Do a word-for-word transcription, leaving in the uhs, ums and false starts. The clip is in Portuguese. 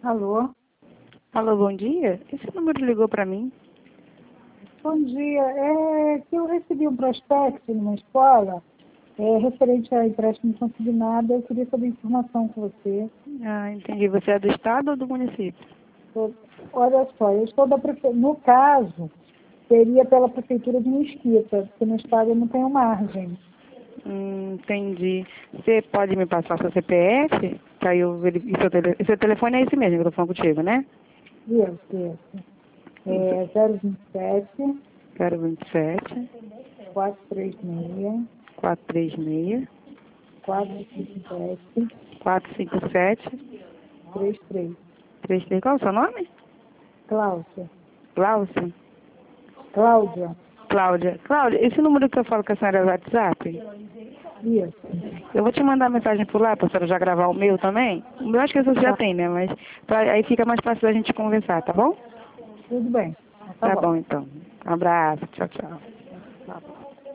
Alô? Alô, bom dia. Esse número ligou para mim. Bom dia. É que eu recebi um prospecto numa escola é, referente a empréstimo consignado. Eu queria saber informação com você. Ah, entendi. Você é do estado ou do município? Eu- olha só, eu estou da prefeitura. No caso, seria pela prefeitura de Mesquita, porque no estado eu não tenho margem. Hum, entendi. Você pode me passar seu C P F? Que aí eu verifico. Seu, tele... seu telefone é esse mesmo que eu tô falando contigo, né? Isso, isso. É zero vinte e sete, zero vinte e sete, quatrocentos e trinta e seis, quatrocentos e trinta e seis, quatrocentos e cinquenta e sete, quatrocentos e cinquenta e sete, trinta e três. trinta e três. Qual é o seu nome? Cláudia. Cláudia. Cláudia. Cláudia. Cláudia, esse número que eu falo com a senhora é o WhatsApp? Isso. Eu vou te mandar mensagem por lá, para a senhora já gravar o meu também. Eu acho que você já Tá. tem, né? Mas pra... aí fica mais fácil da gente conversar, tá bom? Tudo bem. Tá Tá bom. bom, então. Um abraço. Tchau, tchau. Tá bom.